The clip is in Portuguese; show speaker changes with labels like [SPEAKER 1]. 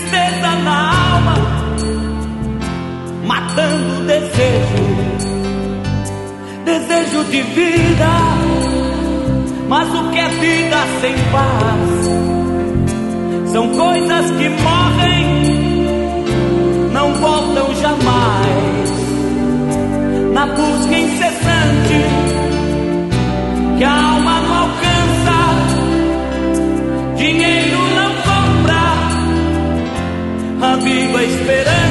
[SPEAKER 1] tristeza na alma, matando o desejo de vida. Mas o que é vida sem paz? São coisas que morrem, não voltam jamais. Na busca incessante que a alma não alcança, dinheiro não compra a viva esperança.